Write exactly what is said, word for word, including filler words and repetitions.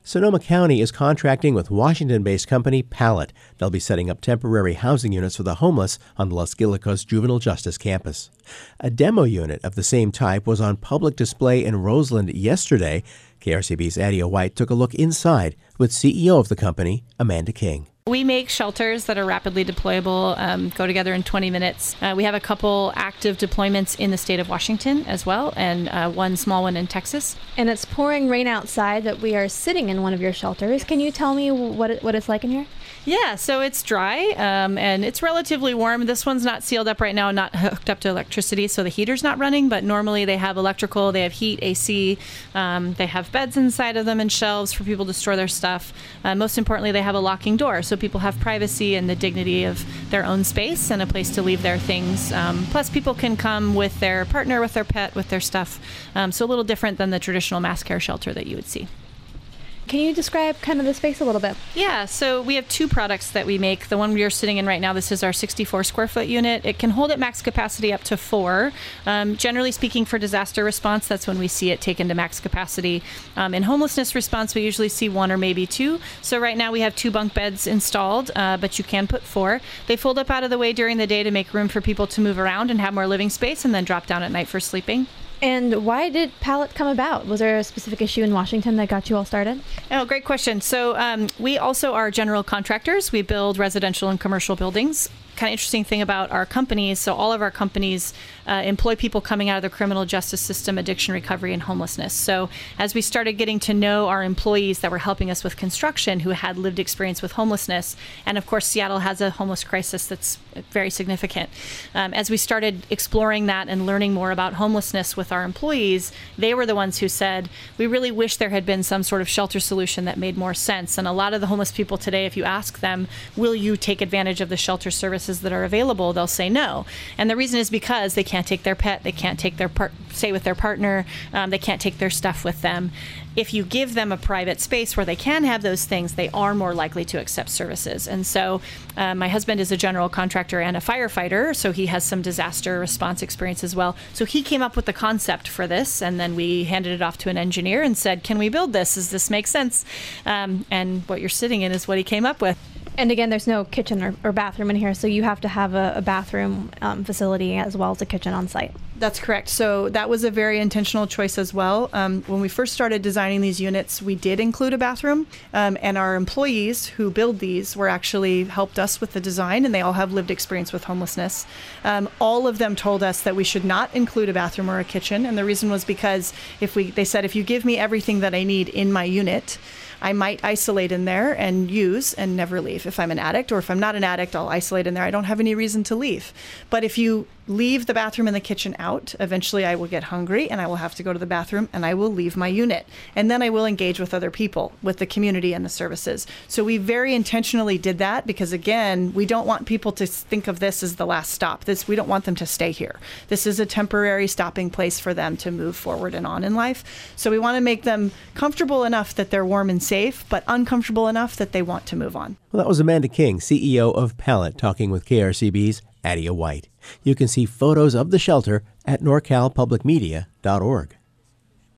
Sonoma County is contracting with Washington-based company Pallet. They'll be setting up temporary housing units for the homeless on the Los Gilicos Juvenile Justice Campus. A demo unit of the same type was on public display in Roseland yesterday. K R C B's Adia White took a look inside with C E O of the company, Amanda King. We make shelters that are rapidly deployable, um, go together in twenty minutes. Uh, we have a couple active deployments in the state of Washington as well, and uh, one small one in Texas. And it's pouring rain outside, but we are sitting in one of your shelters. Can you tell me what it, what it's like in here? Yeah, so it's dry um, and it's relatively warm. This one's not sealed up right now, not hooked up to electricity, so the heater's not running, but normally they have electrical, they have heat, A C, um, they have beds inside of them and shelves for people to store their stuff. Uh, most importantly, they have a locking door, so people have privacy and the dignity of their own space and a place to leave their things. Um, plus, people can come with their partner, with their pet, with their stuff, um, so a little different than the traditional mass care shelter that you would see. Can you describe kind of the space a little bit? Yeah, so we have two products that we make. The one we are sitting in right now, this is our sixty-four square foot unit. It can hold at max capacity up to four. Um, generally speaking, for disaster response, that's when we see it taken to max capacity. Um, in homelessness response, we usually see one or maybe two. So right now we have two bunk beds installed, uh, but you can put four. They fold up out of the way during the day to make room for people to move around and have more living space, and then drop down at night for sleeping. And why did Pallet come about? Was there a specific issue in Washington that got you all started? Oh, great question. So um, we also are general contractors. We build residential and commercial buildings. Kind of interesting thing about our companies, so all of our companies uh, employ people coming out of the criminal justice system, addiction recovery, and homelessness. So as we started getting to know our employees that were helping us with construction who had lived experience with homelessness, and of course Seattle has a homeless crisis that's very significant. Um, as we started exploring that and learning more about homelessness with our employees, they were the ones who said, we really wish there had been some sort of shelter solution that made more sense. And a lot of the homeless people today, if you ask them, will you take advantage of the shelter services that are available, they'll say no. And the reason is because they can't take their pet, they can't take their part, stay with their partner, um, they can't take their stuff with them. If you give them a private space where they can have those things, they are more likely to accept services. And so uh, my husband is a general contractor and a firefighter, so he has some disaster response experience as well. So he came up with the concept for this, and then we handed it off to an engineer and said, can we build this? Does this make sense? Um, and what you're sitting in is what he came up with. And again, there's no kitchen or, or bathroom in here, so you have to have a, a bathroom um, facility as well as a kitchen on site. That's correct. So that was a very intentional choice as well. Um, when we first started designing these units, we did include a bathroom, um, and our employees who build these were actually helped us with the design, and they all have lived experience with homelessness. Um, all of them told us that we should not include a bathroom or a kitchen, and the reason was because if we, they said, if you give me everything that I need in my unit, I might isolate in there and use and never leave. If I'm an addict, or if I'm not an addict, I'll isolate in there. I don't have any reason to leave. But if you leave the bathroom and the kitchen out, eventually I will get hungry and I will have to go to the bathroom and I will leave my unit. And then I will engage with other people, with the community and the services. So we very intentionally did that because, again, we don't want people to think of this as the last stop. This, we don't want them to stay here. This is a temporary stopping place for them to move forward and on in life. So we want to make them comfortable enough that they're warm and safe, but uncomfortable enough that they want to move on. Well, that was Amanda King, C E O of Pallet, talking with K R C B's Adia White. You can see photos of the shelter at nor cal public media dot org.